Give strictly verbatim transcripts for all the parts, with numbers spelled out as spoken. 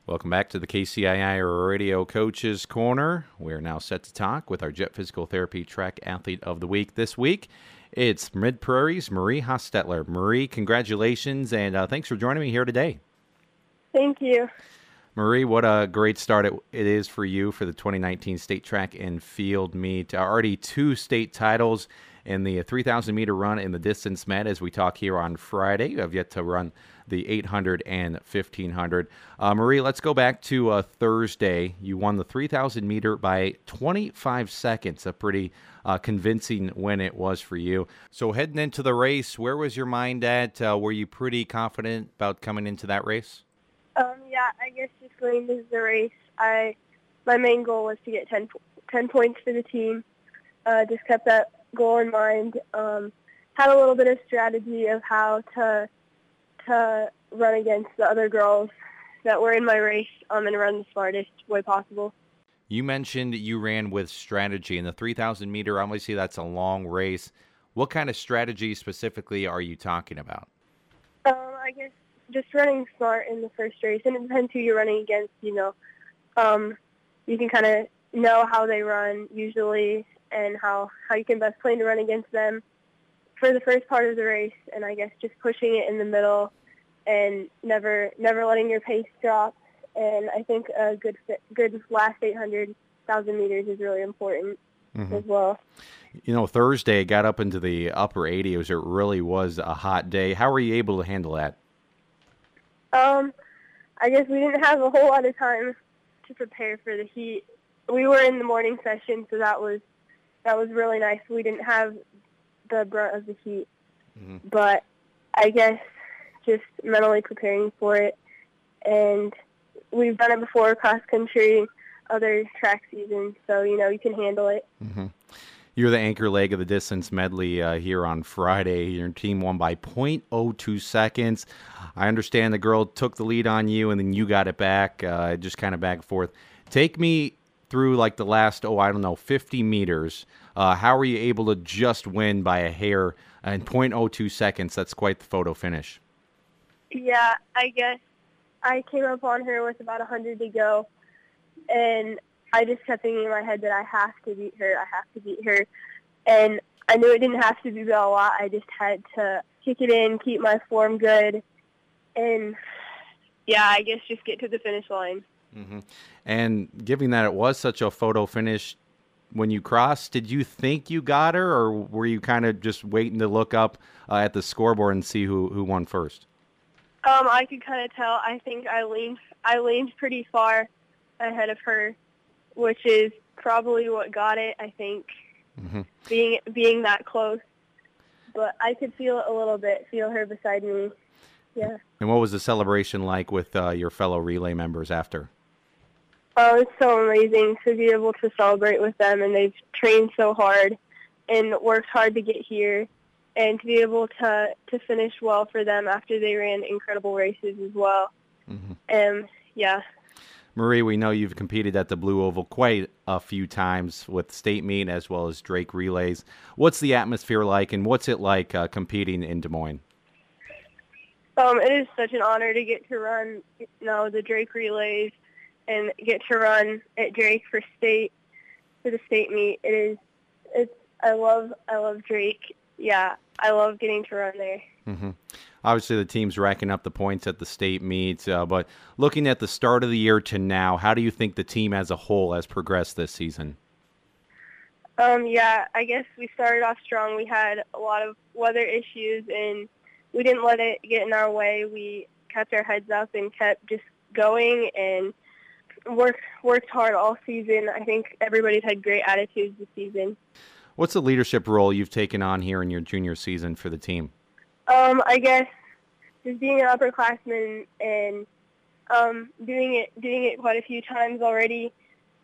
Welcome back to the K C I I Radio Coaches Corner. We are now set to talk with our Jet Physical Therapy Track Athlete of the Week this week. It's Mid Prairie's Marie Hostetler. Marie, congratulations, and uh, thanks for joining me here today. Thank you. Marie, what a great start it, it is for you for the twenty nineteen State Track and Field Meet. Already two state titles in the three thousand meter run in the distance med as we talk here on Friday. You have yet to run the eight hundred and fifteen hundred. Uh, Marie, let's go back to uh, Thursday. You won the three thousand meter by twenty-five seconds, a pretty uh, convincing win it was for you. So heading into the race, where was your mind at? Uh, were you pretty confident about coming into that race? Um, yeah, I guess just going into the race, I my main goal was to get ten, ten points for the team. Uh, just kept that goal in mind. Um, had a little bit of strategy of how to to run against the other girls that were in my race um, and run the smartest way possible. You mentioned you ran with strategy in the three thousand meter. Obviously, that's a long race. What kind of strategy specifically are you talking about? Um, I guess just running smart in the first race, and it depends who you're running against. You know, um, you can kind of know how they run usually, and how how you can best plan to run against them for the first part of the race. And I guess just pushing it in the middle, and never never letting your pace drop. And I think a good fit, good last eight hundred thousand meters is really important mm-hmm. as well. You know, Thursday got up into the upper eighties. It really was a hot day. How were you able to handle that? Um, I guess we didn't have a whole lot of time to prepare for the heat. We were in the morning session, so that was that was really nice. We didn't have the brunt of the heat, mm-hmm. but I guess just mentally preparing for it. And we've done it before, cross country, other track seasons, so you know you can handle it. Mm-hmm. You're the anchor leg of the distance medley uh, here on Friday. Your team won by point oh two seconds. I understand the girl took the lead on you, and then you got it back, uh, just kind of back and forth. Take me through like the last, oh, I don't know, fifty meters. Uh, how were you able to just win by a hair in point oh two seconds? That's quite the photo finish. Yeah, I guess I came up on her with about one hundred to go, and I just kept thinking in my head that I have to beat her, I have to beat her. And I knew it didn't have to be a lot. I just had to kick it in, keep my form good, and, yeah, I guess just get to the finish line. Mm-hmm. And given that it was such a photo finish, when you crossed, did you think you got her, or were you kind of just waiting to look up uh, at the scoreboard and see who, who won first? Um, I could kind of tell. I think I leaned, I leaned pretty far ahead of her, which is probably what got it, I think, mm-hmm. being being that close. But I could feel it a little bit, feel her beside me. Yeah. And what was the celebration like with uh, your fellow relay members after? Oh, it's so amazing to be able to celebrate with them, and they've trained so hard and worked hard to get here, and to be able to, to finish well for them after they ran incredible races as well. Mm-hmm. And, yeah. Marie, we know you've competed at the Blue Oval quite a few times with state meet as well as Drake relays. What's the atmosphere like, and what's it like uh, competing in Des Moines? Um, it is such an honor to get to run, you know, the Drake relays and get to run at Drake for state for the state meet. It is, it's. I love, I love Drake. Yeah, I love getting to run there. Mm-hmm. Obviously, the team's racking up the points at the state meet, uh, but looking at the start of the year to now, how do you think the team as a whole has progressed this season? Um, yeah, I guess we started off strong. We had a lot of weather issues, and we didn't let it get in our way. We kept our heads up and kept just going and worked worked hard all season. I think everybody's had great attitudes this season. What's the leadership role you've taken on here in your junior season for the team? Um, I guess just being an upperclassman and um, doing it doing it quite a few times already.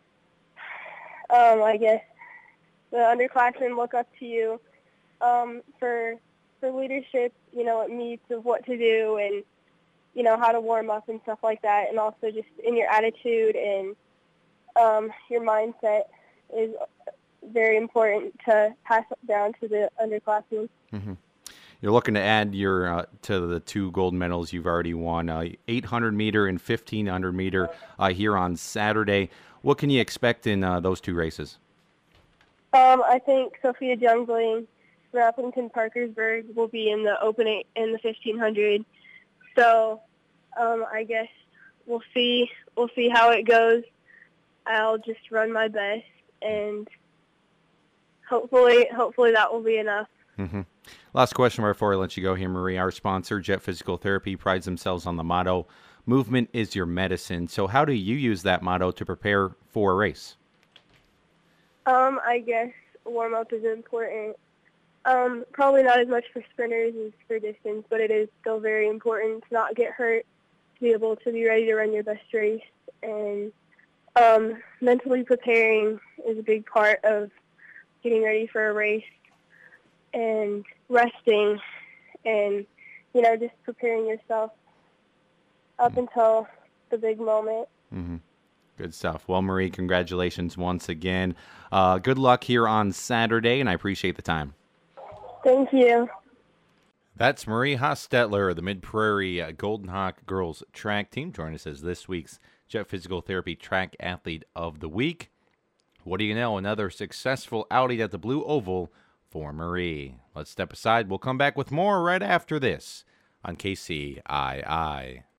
Um, I guess the underclassmen look up to you um, for for leadership, you know, at meets of what to do and, you know, how to warm up and stuff like that, and also just in your attitude and um, your mindset is very important to pass down to the underclassmen. Mm-hmm. You're looking to add your uh, to the two gold medals you've already won, uh, eight hundred meter and fifteen hundred meter uh, here on Saturday. What can you expect in uh, those two races? Um, I think Sophia Jungling from Appleton Parkersburg will be in the opening in the fifteen hundred. So um, I guess we'll see. We'll see how it goes. I'll just run my best, and hopefully, hopefully that will be enough. Mm-hmm. Last question before I let you go here, Marie. Our sponsor, Jet Physical Therapy, prides themselves on the motto, movement is your medicine. So how do you use that motto to prepare for a race? Um, I guess warm-up is important. Um, probably not as much for sprinters as for distance, but it is still very important to not get hurt, to be able to be ready to run your best race. And um, mentally preparing is a big part of getting ready for a race, and resting, and, you know, just preparing yourself up mm-hmm. until the big moment. Mm-hmm. Good stuff. Well, Marie, congratulations once again. Uh, good luck here on Saturday, and I appreciate the time. Thank you. That's Marie Hostetler, the Mid-Prairie uh, Golden Hawk girls track team. Join us as this week's Jet Physical Therapy Track Athlete of the Week. What do you know? Another successful outing at the Blue Oval for Marie. Let's step aside. We'll come back with more right after this on K C I I.